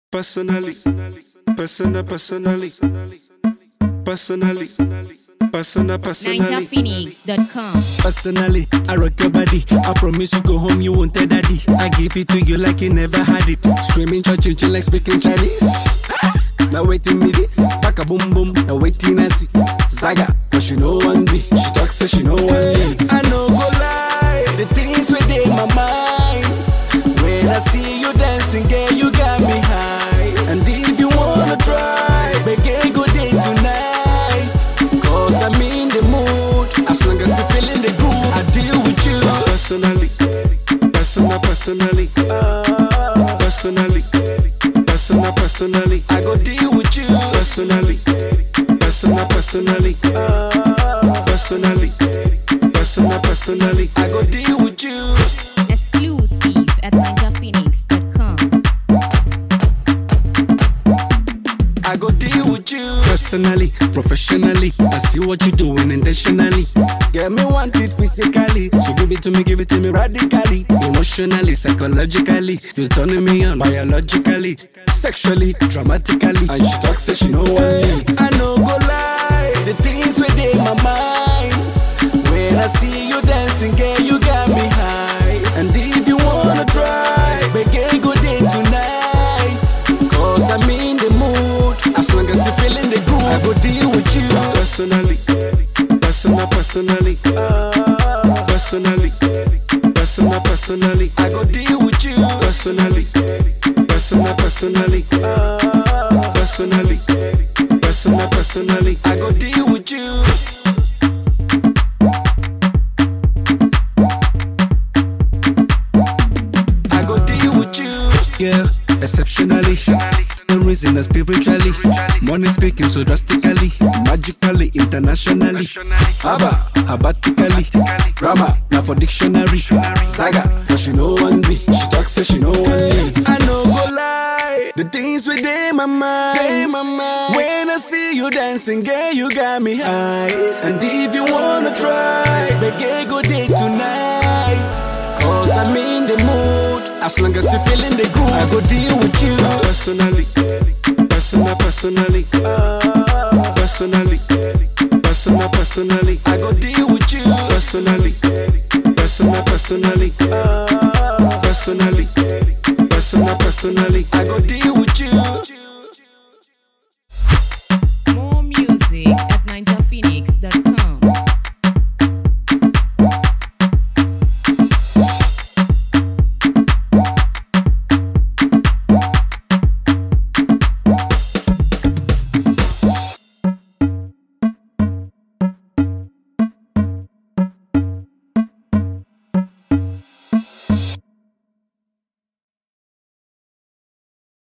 Personally, personally. NinjaPhoenix.com. Personally, I rock your body. I promise you go home, you won't tell daddy. I give it to you like you never had it. Screaming, churching like speaking Chinese. Now waiting me this, back a boom boom. Now waiting I see Zaga, but she know one me. She talks so she know one me. I know go lie, the things within my mind. When I see you dancing, girl, you got me high. And if you wanna try, begin good day tonight. Cause I'm in the mood, as long as you feeling the groove, I deal with you. Personally, I go deal with you. personally, I go deal with you. Exclusive at NinjaPhoenix.com. I go deal with you. Personally, professionally, I see what you're doing intentionally. Get me want it physically, so give it to me radically. Emotionally, psychologically, you're turning me on biologically, sexually, dramatically. And she talks so she know what I know go lie, the things within my mind. When I see you dancing, girl, you got me high. And if you wanna try, begin good day tonight. Cause I'm in the mood, as long as you feeling the groove, I go deal with you. personally, I go deal with you. personally, I go deal with you. I go deal with you. Yeah, exceptionally. The reason is spiritually. Money speaking so drastically, magically, internationally. Habatically. Rama, now for dictionary. Saga, but she know one me. She talks so she know one me. I know go lie, the things within my mind. When I see you dancing, girl, you got me high. And if you wanna try, begin good day tonight. Cause I'm in the mood, as long as you feeling the groove, I go deal with you. personally, I go deal with you. personally, I go deal